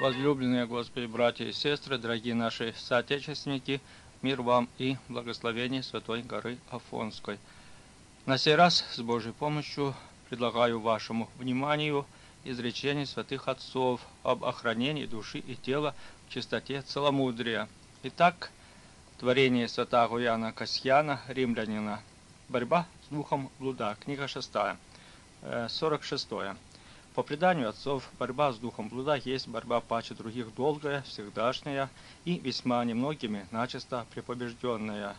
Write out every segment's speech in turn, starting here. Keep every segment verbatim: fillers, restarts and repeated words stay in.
Возлюбленные Господи, братья и сестры, дорогие наши соотечественники, мир вам и благословение Святой горы Афонской. На сей раз с Божьей помощью предлагаю вашему вниманию изречение святых отцов об охранении души и тела в чистоте целомудрия. Итак, творение святаго Иоанна Касьяна, римлянина. Борьба с духом блуда. Книга шестая, сорок шестое. По преданию отцов, борьба с духом блуда есть борьба паче других долгая, всегдашняя и весьма немногими начисто препобежденная.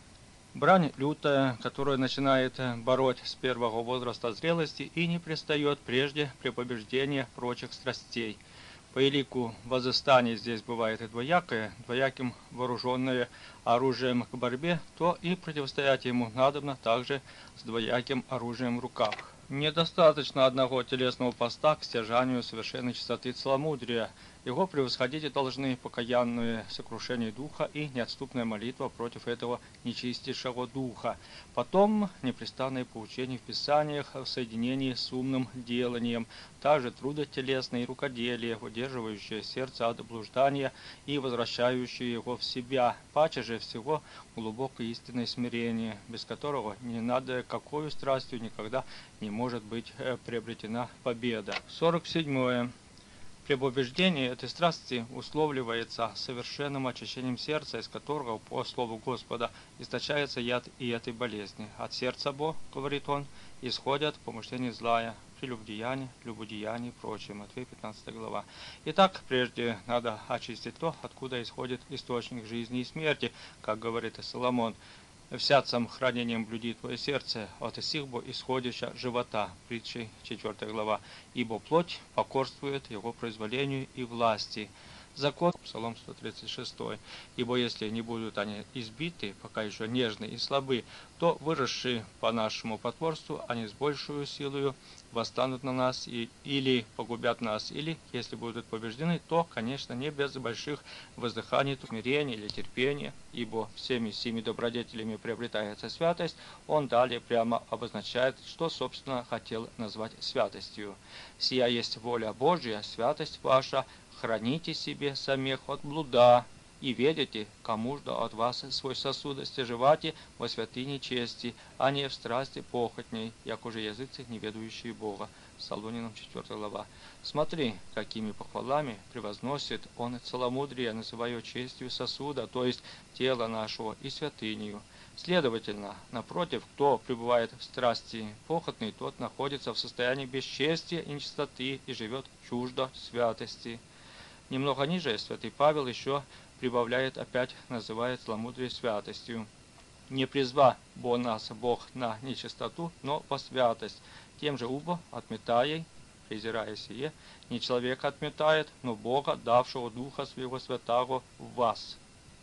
Брань лютая, которая начинает бороть с первого возраста зрелости и не пристает прежде препобеждения прочих страстей. По элику возыстание здесь бывает и двоякое, двояким вооруженное оружием к борьбе, то и противостоять ему надобно также с двояким оружием в руках. Недостаточно одного телесного поста к стяжанию совершенной чистоты целомудрия. Его превосходить должны покаянное сокрушение духа и неотступная молитва против этого нечистейшего духа. Потом непрестанное поучение в Писаниях в соединении с умным деланием, также труды телесные и рукоделие, удерживающее сердце от блуждания и возвращающее его в себя, паче же всего глубокое истинное смирение, без которого не надо какою страстью никогда не может быть приобретена победа. сорок седьмое. Препобеждение этой страсти условливается совершенным очищением сердца, из которого, по слову Господа, источается яд и этой болезни. От сердца Бо, говорит он, исходят помышления злая, прелюбодеяние, любодеяние и прочее. Матфея пятнадцатая глава. Итак, прежде надо очистить то, откуда исходит источник жизни и смерти, как говорит и Соломон. «Всяцем хранением блюди твое сердце, от сих бо исходяща живота». Притчи четвёртая глава. «Ибо плоть покорствует его произволению и власти». Закон, Псалом сто тридцать шесть. «Ибо если не будут они избиты, пока еще нежны и слабы, то, выросшие по нашему потворству, они с большую силою восстанут на нас и, или погубят нас, или, если будут побеждены, то, конечно, не без больших воздыханий, смирения или терпения, ибо всеми сими добродетелями приобретается святость». Он далее прямо обозначает, что, собственно, хотел назвать святостью. «Сия есть воля Божья, святость ваша, храните себе самих от блуда, и ведите, кому ж да от вас свой сосуд стяжевати во святыне чести, а не в страсти похотней, як уже языцы, не ведающие Бога». Солунянам четвёртая глава. Смотри, какими похвалами превозносит он целомудрие, называя честью сосуда, то есть тела нашего, и святынью. Следовательно, напротив, кто пребывает в страсти похотной, тот находится в состоянии бесчестия и нечистоты и живет чуждо святости. Немного ниже святый Павел еще прибавляет, опять называет целомудрие святостью. «Не призва бо нас Бог на нечистоту, но во святость. Тем же убо отметая, презирая сие, не человека отметает, но Бога, давшего Духа Своего Святаго в вас».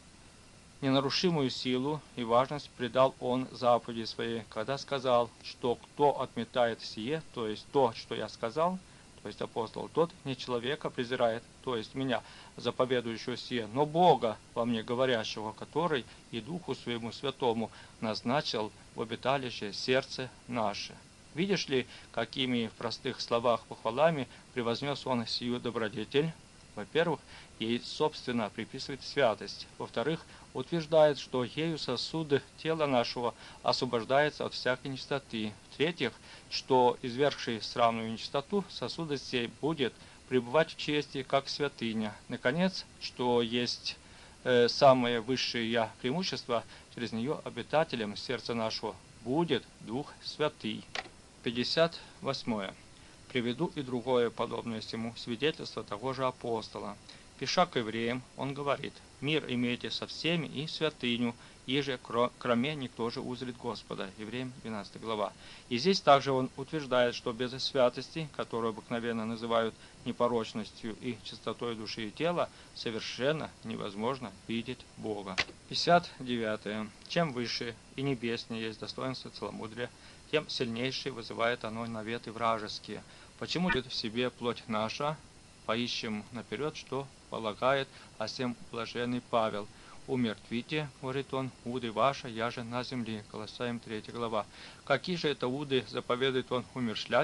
Ненарушимую силу и важность придал он заповеди своей, когда сказал, что кто отметает сие, то есть то, что я сказал, то есть апостол, тот не человека презирает, то есть меня, заповедующего сие, но Бога во мне говорящего, который и Духу Своему Святому назначил в обиталище сердце наше. Видишь ли, какими в простых словах похвалами превознес он сию добродетель? Во-первых, ей собственно приписывает святость. Во-вторых, утверждает, что ею сосуды тела нашего освобождается от всякой нечистоты. В-третьих, что извергший срамную нечистоту сосуда сей будет пребывать в чести, как святыня. Наконец, что есть э, самое высшее преимущество, через нее обитателем сердца нашего будет Дух Святый. пятьдесят восьмое. Приведу и другое подобное всему свидетельство того же апостола. Пиша к евреям, он говорит: «Мир имейте со всеми и святыню, иже кроме никто же узрит Господа». Евреям двенадцатая глава. И здесь также он утверждает, что без святости, которую обыкновенно называют непорочностью и чистотой души и тела, совершенно невозможно видеть Бога. пятьдесят девятое. Чем выше и небеснее есть достоинство целомудрия, тем сильнейшее вызывает оно наветы вражеские. Почему в себе плоть наша? Поищем наперед, что полагает о сем блаженный Павел. «Умертвите, — говорит он, — уды ваша, яже на земле». Колоссаям третья глава. Какие же это уды заповедует он умершлять?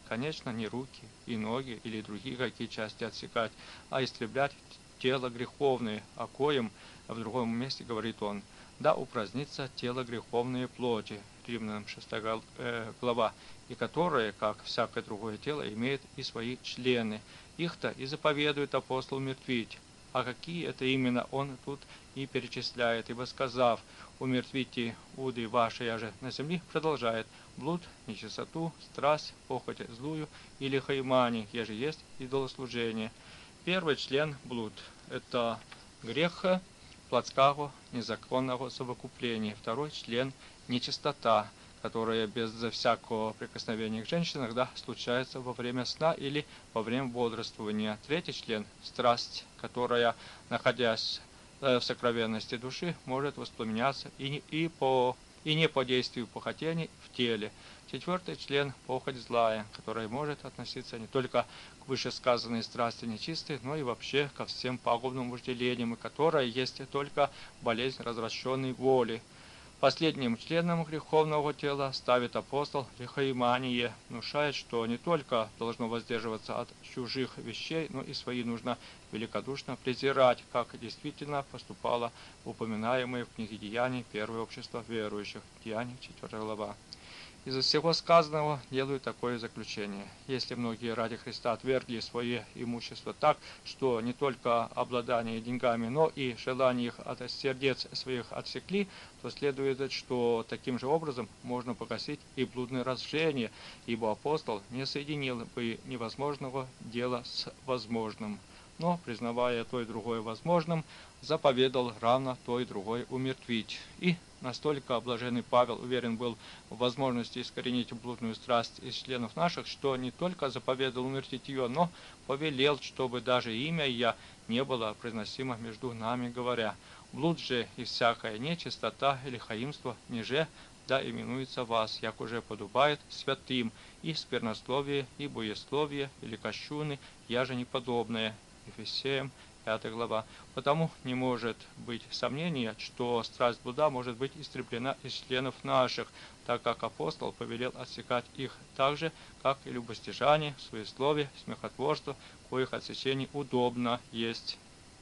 конечно, не руки и ноги или другие какие части отсекать, а истреблять тело греховное, о коем в другом месте говорит он: да упразднится тело греховное плоти, Римлянам шестая глава, и которое, как всякое другое тело, имеет и свои члены. Их-то и заповедует апостол умертвить. А какие это именно он тут и перечисляет, ибо сказав: умертвите уды ваши, я же на земле, продолжает: блуд, нечистоту, страсть, похоть злую или хаймани, еже есть идолослужение. Первый член блуд – это грех плотского незаконного совокупления. Второй член – нечистота, которая без всякого прикосновения к женщине иногда случается во время сна или во время бодрствования. Третий член – страсть, которая, находясь в сокровенности души, может воспламеняться и не, и по, и не по действию похотений в теле. Четвертый член – похоть злая, которая может относиться не только к вышесказанной страсти нечистой, но и вообще ко всем пагубным вожделениям, и которая есть только болезнь развращенной воли. Последним членом греховного тела ставит апостол грехоимание, внушает, что не только должно воздерживаться от чужих вещей, но и свои нужно великодушно презирать, как действительно поступало упоминаемое в книге Деяний первое общество верующих, Деяний четвёртая глава. Из всего сказанного делаю такое заключение. Если многие ради Христа отвергли свое имущество так, что не только обладание деньгами, но и желание их от сердец своих отсекли, то следует, что таким же образом можно погасить и блудное разжение, ибо апостол не соединил бы невозможного дела с возможным, но, признавая то и другое возможным, заповедал равно то и другое умертвить. И настолько блаженный Павел уверен был в возможности искоренить блудную страсть из членов наших, что не только заповедал умертвить ее, но повелел, чтобы даже имя ее не было произносимо между нами, говоря: блуд же и всякая нечистота или хаимство ниже да именуется вас, як уже подобает святым, и сквернословие, и боесловие, или кощуны, я же неподобное. Ефесеям пятая глава. Потому не может быть сомнения, что страсть блуда может быть истреблена из членов наших, так как апостол повелел отсекать их так же, как и любостяжание, суесловие, смехотворство, коих отсечений удобно есть.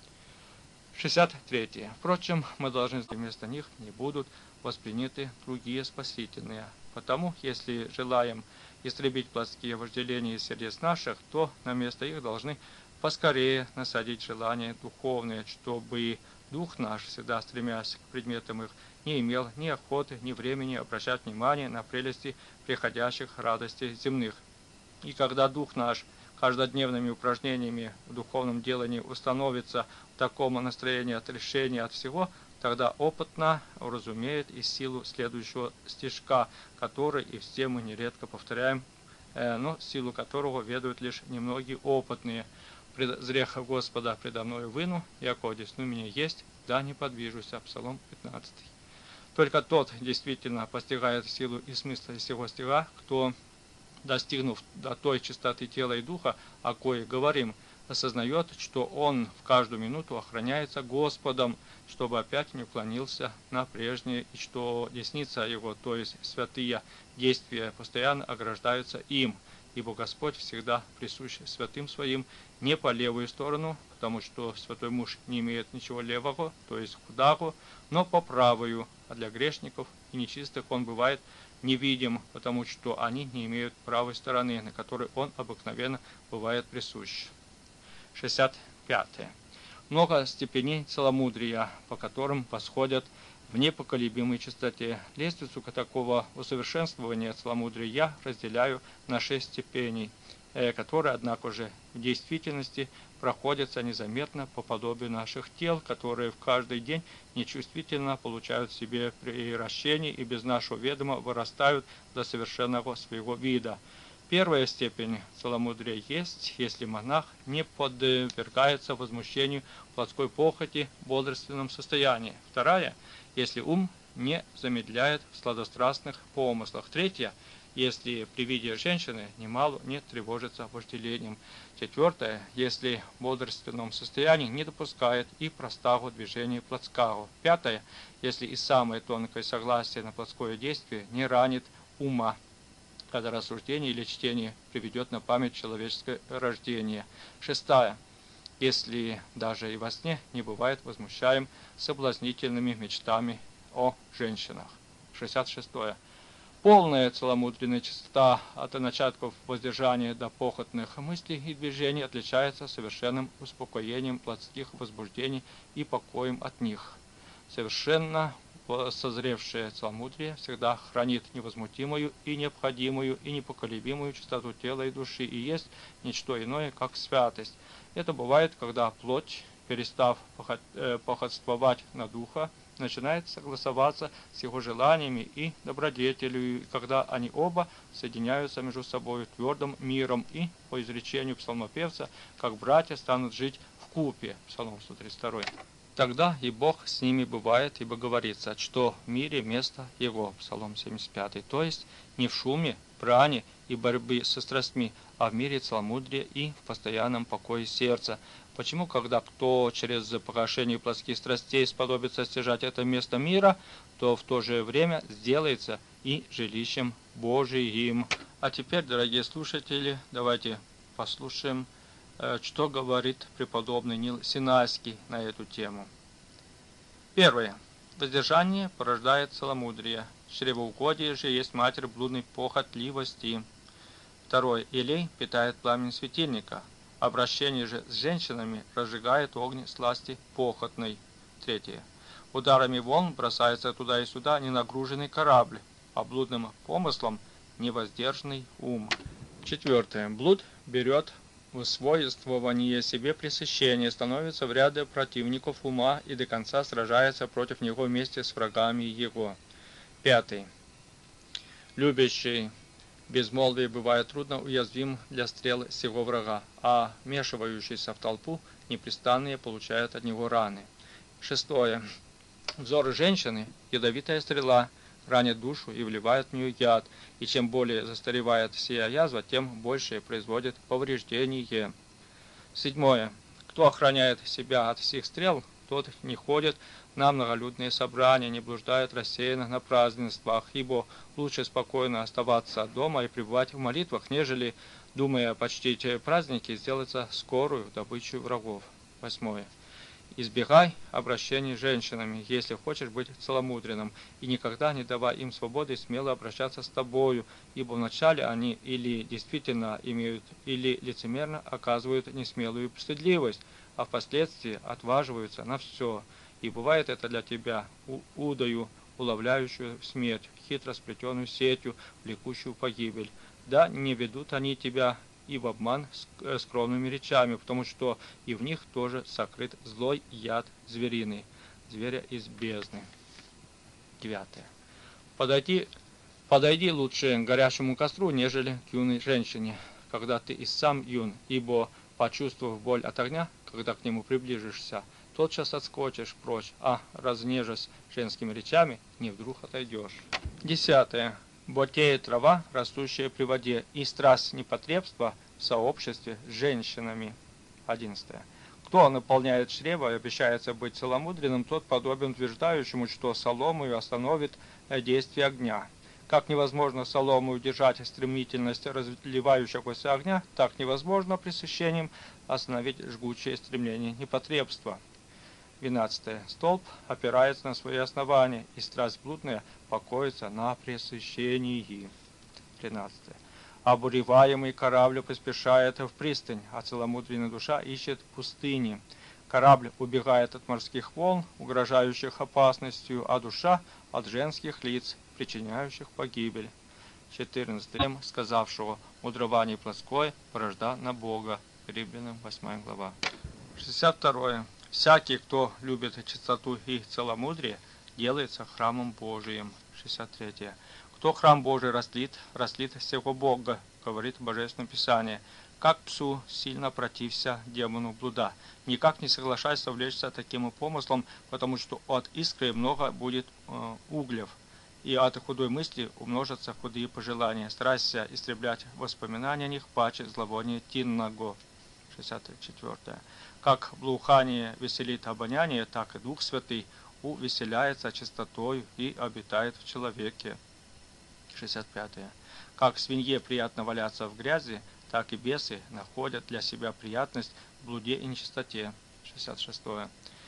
шестьдесят третье. Впрочем, мы должны, вместо них не будут восприняты другие спасительные. Потому, если желаем истребить плотские вожделения из сердец наших, то на место их должны поскорее насадить желания духовные, чтобы дух наш, всегда стремясь к предметам их, не имел ни охоты, ни времени обращать внимание на прелести приходящих радостей земных. И когда дух наш каждодневными упражнениями в духовном делании установится в таком настроении отрешения от всего, тогда опытно уразумеет и силу следующего стишка, который и все мы нередко повторяем, но силу которого ведают лишь немногие опытные. «Презрех Господа предо мною выну, яко одесну меня есть, да не подвижуся». Псалом пятнадцатый. Только тот действительно постигает силу и смысл сего стиха, кто, достигнув до той чистоты тела и духа, о коей говорим, осознает, что он в каждую минуту охраняется Господом, чтобы опять не уклонился на прежнее, и что десница его, то есть святые действия, постоянно ограждаются им, ибо Господь всегда присущ святым своим не по левую сторону, потому что святой муж не имеет ничего левого, то есть худого, но по правую, а для грешников и нечистых он бывает невидим, потому что они не имеют правой стороны, на которой он обыкновенно бывает присущ. шестьдесят пятое. Много степеней целомудрия, по которым восходят в непоколебимой чистоте. Лестницу такого усовершенствования целомудрия я разделяю на шесть степеней, которые, однако же, в действительности проходятся незаметно по подобию наших тел, которые в каждый день нечувствительно получают в себе приращение и без нашего ведома вырастают до совершенного своего вида. Первая степень целомудрия есть, если монах не подвергается возмущению плотской похоти в бодрственном состоянии. Вторая, если ум не замедляет в сладострастных помыслах. Третья, если при виде женщины немало не тревожится вожделением. Четвертое, если в бодрственном состоянии не допускает и простого движения плотского. Пятое, если и самое тонкое согласие на плотское действие не ранит ума. когда рассуждение или чтение приведет на память человеческое рождение. Шестая. Если даже и во сне не бывает возмущаем соблазнительными мечтами о женщинах. шестьдесят шестое. Полная целомудренная чистота от начатков воздержания до похотных мыслей и движений отличается совершенным успокоением плотских возбуждений и покоем от них. Совершенно созревшее целомудрие всегда хранит невозмутимую и необходимую и непоколебимую чистоту тела и души и есть ничто иное, как святость. Это бывает, когда плоть, перестав походствовать на духа, начинает согласоваться с его желаниями и добродетелью, и когда они оба соединяются между собой твердым миром и, по изречению псалмопевца, как братья станут жить вкупе. Псалом сто тридцать два. Тогда и Бог с ними бывает, ибо говорится, что в мире место Его. Псалом семьдесят пять. То есть не в шуме, брани и борьбе со страстьми, а в мире целомудрия и в постоянном покое сердца. Почему, когда кто через погашение плотских страстей сподобится стяжать это место мира, то в то же время сделается и жилищем Божиим. А теперь, дорогие слушатели, давайте послушаем, что говорит преподобный Нил Синайский на эту тему. Первое. Воздержание порождает целомудрие. Чревоугодие же есть матерь блудной похотливости. Второе. Елей питает пламень светильника. Обращение же с женщинами разжигает огонь сласти похотной. Третье. Ударами волн бросается туда и сюда ненагруженный корабль, а блудным помыслом невоздержанный ум. Четвертое. Блуд берет в свойствование себе пресыщение, становится в ряды противников ума и до конца сражается против него вместе с врагами его. Пятый. Любящий безмолвие бывает трудно уязвим для стрел сего врага, а вмешивающийся в толпу непрестанные получают от него раны. Шестое. Взор женщины – ядовитая стрела, ранит душу и вливает в нее яд, и чем более застаревает сия язва, тем больше производит повреждение. Седьмое. Кто охраняет себя от всех стрел, тот не ходит на многолюдные собрания, не блуждает рассеянно на празднествах, ибо лучше спокойно оставаться дома и пребывать в молитвах, нежели, думая почтить праздники, сделаться скорую добычу врагов. Восьмое. Избегай обращений с женщинами, если хочешь быть целомудренным, и никогда не давай им свободы смело обращаться с тобою, ибо вначале они или действительно имеют, или лицемерно оказывают несмелую стыдливость, а впоследствии отваживаются на все. И бывает это для тебя удою, уловляющую смерть, хитро сплетенную сетью, влекущую погибель. Да не ведут они тебя и в обман скромными речами, потому что и в них тоже сокрыт злой яд звериный, зверя из бездны. Девятое. Подойди, подойди лучше к горящему костру, нежели к юной женщине, когда ты и сам юн, ибо, почувствовав боль от огня, когда к нему приближишься, тотчас отскочишь прочь, а разнежась женскими речами, не вдруг отойдешь. Десятое. Ботеет трава, растущая при воде, и страсть непотребства в сообществе с женщинами. Одиннадцатое. Кто наполняет чрево и обещается быть целомудренным, тот подобен утверждающему, что соломою остановит действие огня. Как невозможно соломой удержать стремительность разливающегося огня, так невозможно пресыщением остановить жгучее стремление непотребства. двенадцатое. Столб опирается на свои основания, и страсть блудная покоится на пресыщении. тринадцатое. Обуреваемый корабль поспешает в пристань, а целомудренная душа ищет пустыни. Корабль убегает от морских волн, угрожающих опасностью, а душа от женских лиц, причиняющих погибель. четырнадцатое. Сказавшего мудрование плотское порожда на Бога. Римлянам восьмая глава. шестьдесят второе. Всякий, кто любит чистоту и целомудрие, делается храмом Божиим. шестьдесят третье. Кто храм Божий растлит, растлит всего Бога, говорит Божественное Писание. Как псу сильно протився демону блуда. Никак не соглашайся влечься таким помыслом, потому что от искры много будет э, углев, и от худой мысли умножатся худые пожелания. Старайся истреблять воспоминания о них, паче зловония тинного. шестьдесят четвёртое. Как благоухание веселит обоняние, так и Дух Святый увеселяется чистотою и обитает в человеке. шестьдесят пятое. Как свинье приятно валяться в грязи, так и бесы находят для себя приятность в блуде и нечистоте. шестьдесят шестое.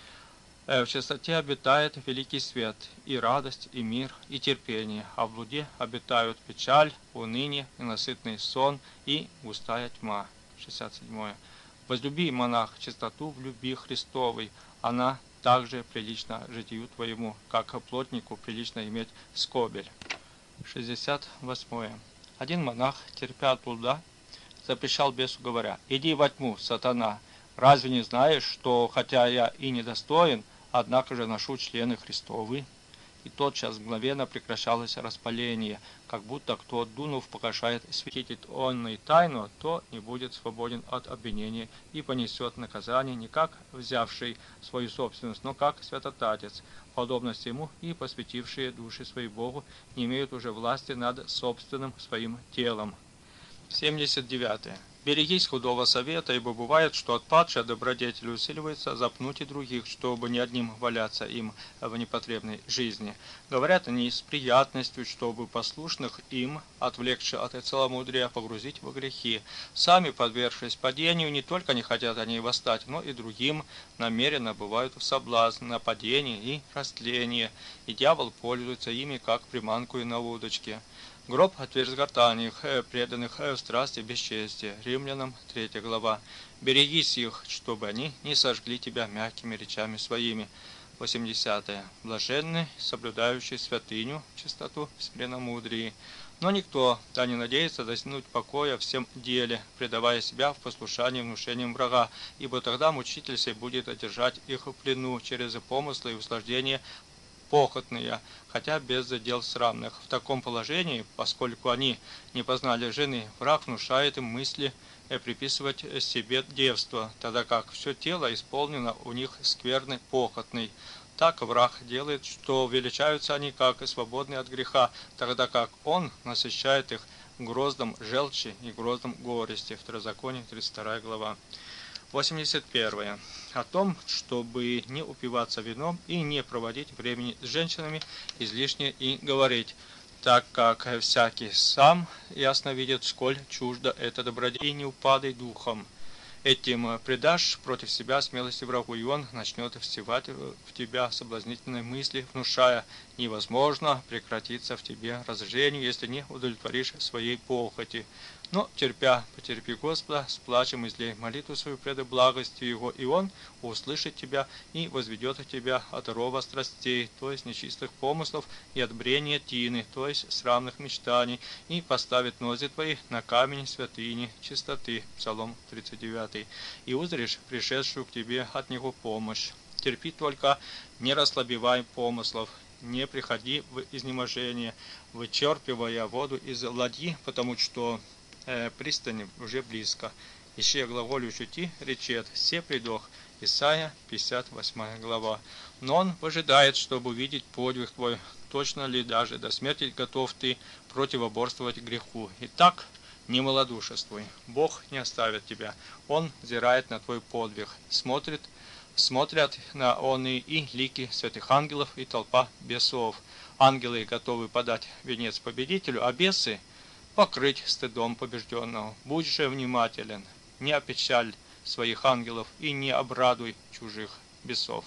В чистоте обитает великий свет, и радость, и мир, и терпение, а в блуде обитают печаль, уныние, ненасытный сон и густая тьма. шестьдесят седьмое. Возлюби, монах, чистоту в любви Христовой, она также прилична житию твоему, как плотнику прилично иметь скобель. шестьдесят восьмое. Один монах, терпя от блуда, запрещал бесу, говоря: «Иди во тьму, сатана, разве не знаешь, что, хотя я и недостоин, однако же ношу члены Христовы?» И тотчас мгновенно прекращалось распаление, как будто кто, дунув, покошает святитель онной тайну, то не будет свободен от обвинения и понесет наказание не как взявший свою собственность, но как святотатец. Подобность ему и посвятившие души свои Богу не имеют уже власти над собственным своим телом. семьдесят девятое. Берегись худого совета, ибо бывает, что отпадшая добродетель усиливается запнуть и других, чтобы не одним валяться им в непотребной жизни. Говорят они с приятностью, чтобы послушных им, отвлекши от целомудрия, погрузить во грехи. Сами, подвергшись падению, не только не хотят они восстать, но и другим намеренно бывают в соблазн, нападение и растление, и дьявол пользуется ими, как приманкою на удочке. Гроб отверз гортани их, преданных в страсти бесчестия. Римлянам третья глава. Берегись их, чтобы они не сожгли тебя мягкими речами своими. восьмидесятое. Блаженны, соблюдающие святыню, чистоту в смиренномудрии. Но никто да не надеется достигнуть покоя в всем деле, предавая себя в послушании внушениям врага, ибо тогда мучитель сей будет одержать их в плену через помыслы и услаждения похотные, хотя без дел срамных. В таком положении, поскольку они не познали жены, враг внушает им мысли приписывать себе девство, тогда как все тело исполнено у них скверной похотной. Так враг делает, что величаются они как свободные от греха, тогда как он насыщает их гроздом желчи и гроздом горести. Второзаконие, тридцать вторая глава. восемьдесят первое. О том, чтобы не упиваться вином и не проводить времени с женщинами излишне и говорить, так как всякий сам ясно видит, сколь чуждо это добродетель, и не упадай духом. Этим предашь против себя смелости врагу, и он начнет всевать в тебя соблазнительные мысли, внушая: невозможно прекратиться в тебе разжению, если не удовлетворишь своей похоти. Но, терпя, потерпи Господа, с плачем излей молитву свою пред благостью Его, и Он услышит тебя и возведет тебя от рова страстей, то есть нечистых помыслов, и от брения тины, то есть срамных мечтаний, и поставит нози твои на камень святыни чистоты. Псалом тридцать девятый. И узришь пришедшую к тебе от Него помощь. Терпи только, не расслабевай помыслов, не приходи в изнеможение, вычерпывая воду из ладьи, потому что э, пристань уже близко. Ищи глаголющую ти, речет: «Се придох». Исайя, пятьдесят восьмая глава. Но он выжидает, чтобы увидеть подвиг твой, точно ли даже до смерти готов ты противоборствовать греху. Итак, не малодушествуй, Бог не оставит тебя, Он взирает на твой подвиг, смотрит, смотрят на он и, и лики святых ангелов и толпа бесов. Ангелы готовы подать венец победителю, а бесы покрыть стыдом побежденного. Будь же внимателен, не опечаль своих ангелов и не обрадуй чужих бесов.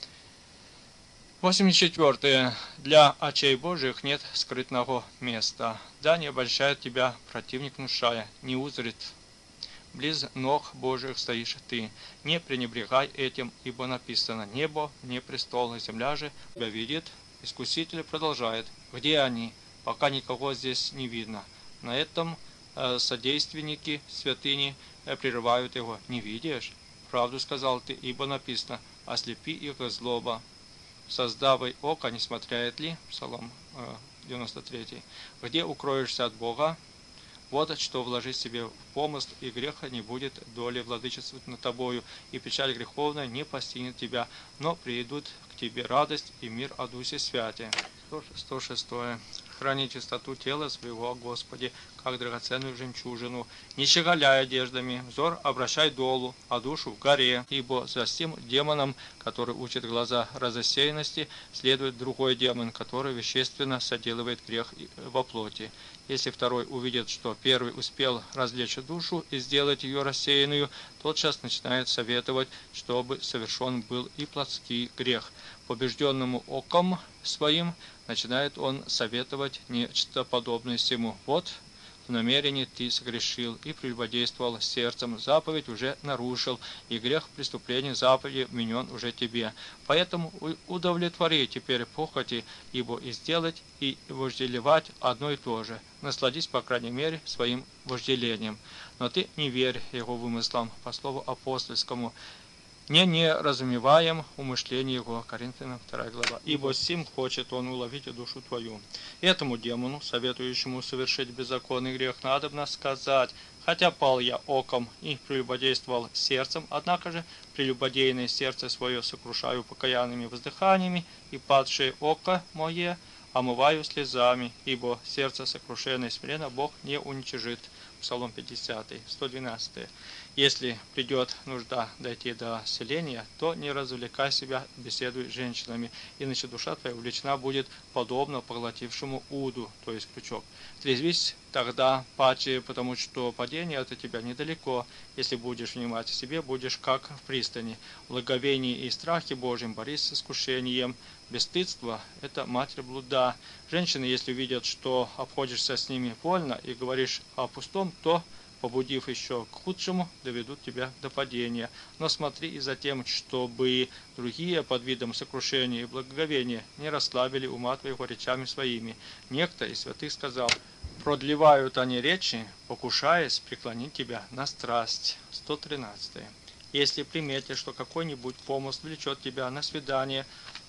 восемьдесят четвёртое. Для очей Божьих нет скрытного места. Да не обольщает тебя противник, внушая: не узрит. Близ ног Божьих стоишь ты. Не пренебрегай этим, ибо написано: небо не престол, земля же тебя видит. Искуситель продолжает: где они? Пока никого здесь не видно. На этом э, содейственники святыни э, прерывают его: не видишь? Правду сказал ты, ибо написано: ослепи их злоба. Создавай око, не смотряет ли? Псалом э, девяносто третий. Где укроешься от Бога? Вот что вложи себе в помысл, и греха не будет доли владычествовать над тобою, и печаль греховная не постигнет тебя, но приидут к тебе радость и мир о Духе Святе. сто шестое. храни чистоту тела своего, Господи, как драгоценную жемчужину. Не щеголяй одеждами, взор обращай долу, а душу в горе, ибо за сим демоном, который учит глаза разосеянности, следует другой демон, который вещественно соделывает грех во плоти. Если второй увидит, что первый успел развлечь душу и сделать ее рассеянную, тотчас начинает советовать, чтобы совершен был и плотский грех. Побежденному оком своим начинает он советовать нечто подобное сему. Вот в намерении ты согрешил и прелюбодействовал сердцем, заповедь уже нарушил, и грех преступления заповеди вменен уже тебе. Поэтому удовлетвори теперь похоти, ибо и сделать, и вожделевать одно и то же. Насладись, по крайней мере, своим вожделением. Но ты не верь его вымыслам, по слову апостольскому, не не разумеваем умышление его. Коринфянам вторая глава. Ибо сим хочет он уловить душу твою. Этому демону, советующему совершить беззаконный грех, надобно сказать: хотя пал я оком и прелюбодействовал сердцем, однако же прелюбодейное сердце свое сокрушаю покаянными воздыханиями, и падшее око мое омываю слезами, ибо сердце сокрушенное и смиренно Бог не уничижит. Псалом пятидесятый, сто двенадцатый. Если придет нужда дойти до селения, то не развлекай себя, беседуй с женщинами, иначе душа твоя увлечена будет подобно поглотившему уду, то есть крючок. Трезвись тогда паче, потому что падение от тебя недалеко. Если будешь внимать о себе, будешь как в пристани. В благовении и страхе Божьем борись с искушением. Бесстыдство – это матерь блуда. Женщины, если видят, что обходишься с ними вольно и говоришь о пустом, то, побудив еще к худшему, доведут тебя до падения. Но смотри и за тем, чтобы другие под видом сокрушения и благоговения не расслабили ума твоего речами своими. Некто из святых сказал: продлевают они речи, покушаясь преклонить тебя на страсть. сто тринадцатый. Если приметишь, что какой-нибудь помысл влечет тебя на свидание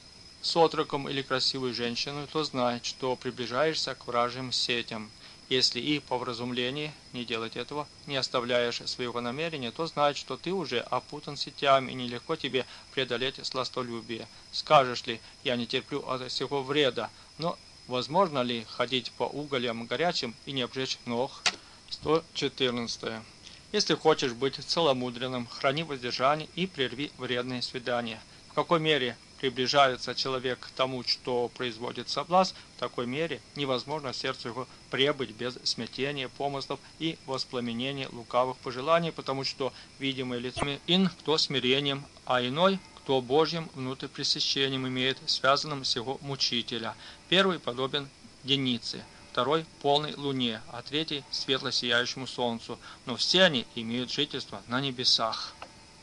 с отроком или красивой женщиной, то знай, что приближаешься к вражьим сетям. Если и по вразумлении не делать этого, не оставляешь своего намерения, то знай, что ты уже опутан сетями, и нелегко тебе преодолеть сластолюбие. Скажешь ли: я не терплю от всего вреда, но возможно ли ходить по угольям горячим и не обжечь ног? сто четырнадцатое. Если хочешь быть целомудренным, храни воздержание и прерви вредные свидания. В какой мере приближается человек к тому, что производит соблазн, в такой мере невозможно сердцу его пребыть без смятения помыслов и воспламенения лукавых пожеланий, потому что видимое лицом ин кто смирением, а иной кто Божьим внутрь пресыщением имеет, связанным с его мучителя. Первый подобен денице, второй полной луне, а третий светло сияющему солнцу, но все они имеют жительство на небесах.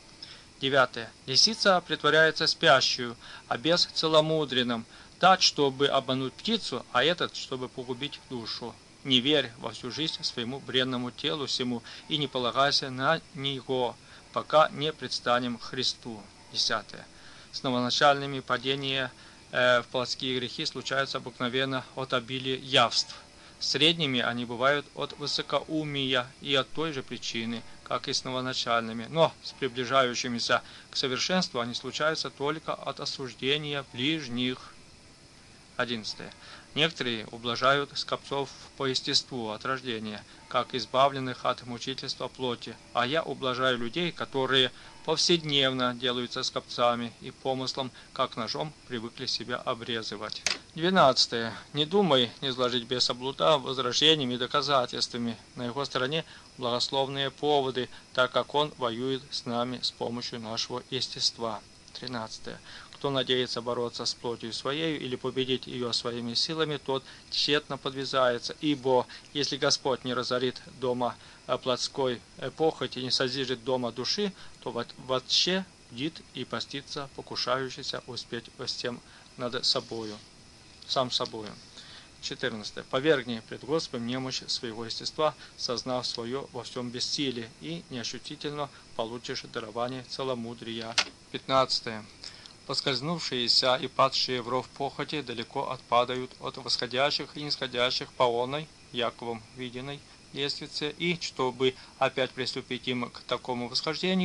Девятое. Лисица притворяется спящую, а бес целомудренным, так, чтобы обмануть птицу, а этот, чтобы погубить душу. Не верь во всю жизнь своему бренному телу сему и не полагайся на него, пока не предстанем Христу. Десятое. С новоначальными падения э, в плотские грехи случаются обыкновенно от обилия явств. Средними они бывают от высокоумия и от той же причины, как и с новоначальными, но с приближающимися к совершенству они случаются только от осуждения ближних. Одиннадцатое. Некоторые ублажают скопцов по естеству от рождения, как избавленных от мучительства плоти, а я ублажаю людей, которые повседневно делаются скопцами и помыслом, как ножом привыкли себя обрезывать. Двенадцатое. Не думай не изложить беса блуда возражениями и доказательствами. На его стороне благословные поводы, так как он воюет с нами с помощью нашего естества. Тринадцатое. Кто надеется бороться с плотью своей или победить ее своими силами, тот тщетно подвязается, ибо если Господь не разорит дома плотской похоти, не созижет дома души, то вообще бдит и постится покушающийся успеть во всем над собою, сам собою. четырнадцатое. Повергни пред Господом немощь своего естества, сознав свое во всем бессилие, и неощутительно получишь дарование целомудрия. пятнадцатое. Поскользнувшиеся и падшие в ров похоти далеко отпадают от восходящих и нисходящих по оной, Яковом виденной лестнице, и, чтобы опять приступить им к такому восхождению,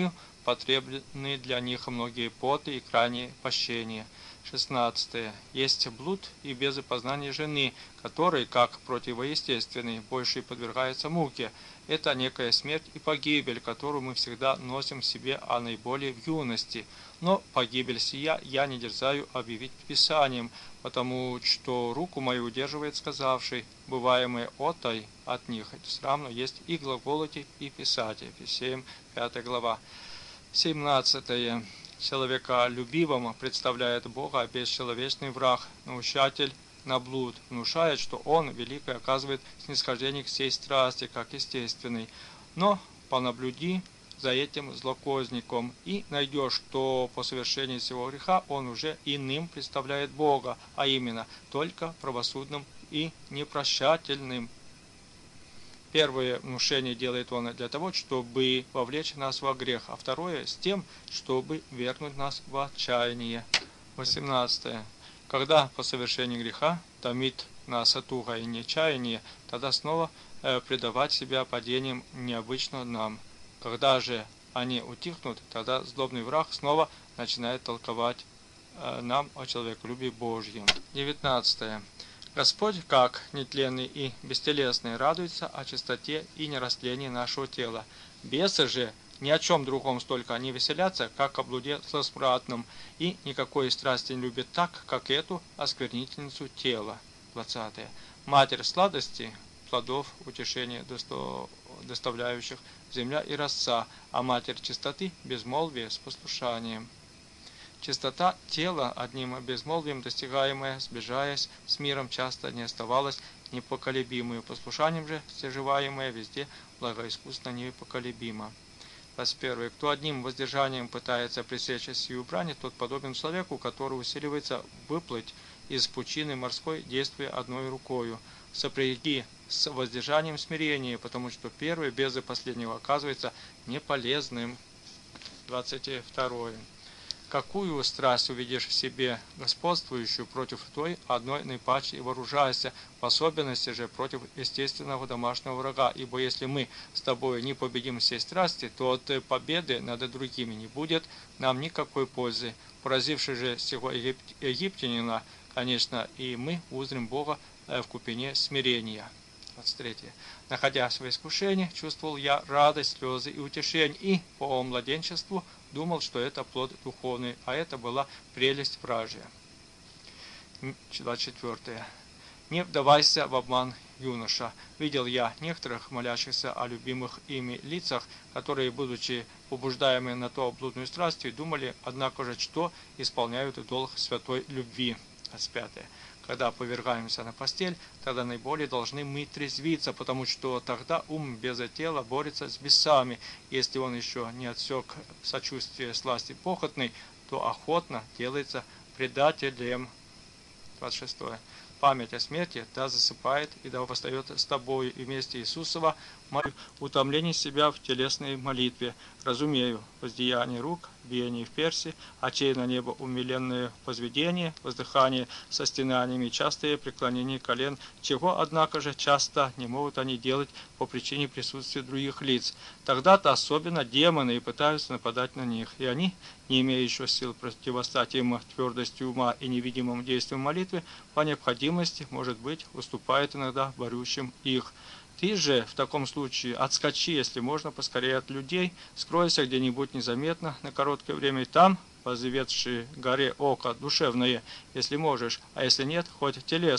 потребны для них многие поты и крайние пощения. шестнадцатое. Есть блуд и безопознание жены, который, как противоестественный, больше подвергается муке. Это некая смерть и погибель, которую мы всегда носим в себе, а наиболее в юности. Но погибель сия я не дерзаю объявить Писанием, потому что руку мою удерживает сказавший, бываемое отой от них. Это сравно есть и глаголоти, и писать. Ефесеям пятая глава. семнадцатое. Человеколюбивому представляет Бога бесчеловечный враг, наущатель на блуд, внушает, что он великое оказывает снисхождение к сей страсти, как естественной. Но понаблюди за этим злокозником, и найдешь, что по совершении всего греха он уже иным представляет Бога, а именно только правосудным и непрощательным. Первое внушение делает он для того, чтобы вовлечь нас во грех, а второе с тем, чтобы вернуть нас в отчаяние. восемнадцатое. Когда по совершении греха томит нас туга и нечаяние, тогда снова э, предавать себя падениям необычно нам. Когда же они утихнут, тогда злобный враг снова начинает толковать э, нам о человеколюбии Божьем. девятнадцатое. Господь, как нетленный и бестелесный, радуется о чистоте и нерастлении нашего тела. Бесы же ни о чем другом столько не веселятся, как о блуде сладосмрадном, и никакой страсти не любят так, как эту осквернительницу тела. двадцатое. Матерь сладости, плодов утешения доставляющих земля и роса, а матерь чистоты – безмолвие с послушанием. Чистота тела одним безмолвием достигаемая, сближаясь с миром, часто не оставалась непоколебимой, послушанием же стяживаемая везде благоискусно непоколебимо. двадцать первое. Кто одним воздержанием пытается пресечь сию брань, тот подобен человеку, который усиливается выплыть из пучины морской, действуя одной рукою. Сопряги с воздержанием смирения, потому что первое без последнего оказывается неполезным. двадцать второе. Какую страсть увидишь в себе господствующую против той одной наипаче и вооружайся, в особенности же против естественного домашнего врага, ибо если мы с тобой не победим все страсти, то от победы над другими не будет нам никакой пользы. Поразивший же сего египтянина, конечно, и мы узрим Бога в купине смирения. двадцать третье. Находясь в искушении, чувствовал я радость, слезы и утешение, и по младенчеству думал, что это плод духовный, а это была прелесть вражья. двадцать четвёртое. Не вдавайся в обман, юноша. Видел я некоторых молящихся о любимых ими лицах, которые, будучи побуждаемы на то блудную страстью, думали, однако же, что исполняют долг святой любви. двадцать пятое. Когда повергаемся на постель, тогда наиболее должны мы трезвиться, потому что тогда ум без тела борется с бесами. Если он еще не отсек сочувствие сласти похотной, то охотно делается предателем. двадцать шестое. Память о смерти да засыпает и да восстает с тобою, и вместе Иисусова утомление себя в телесной молитве. Разумею, воздеяние рук, биение в перси, очей на небо умиленное возведение, воздыхание со стенаниями, частые преклонения колен, чего, однако же, часто не могут они делать по причине присутствия других лиц. Тогда-то особенно демоны и пытаются нападать на них, и они, не имея еще сил противостать им твердостью ума и невидимым действием молитвы, по необходимости, может быть, уступают иногда борющим их. Ты же в таком случае отскочи, если можно, поскорее от людей, скройся где-нибудь незаметно на короткое время, и там, воззревши горе око душевное, если можешь, а если нет, хоть телесное.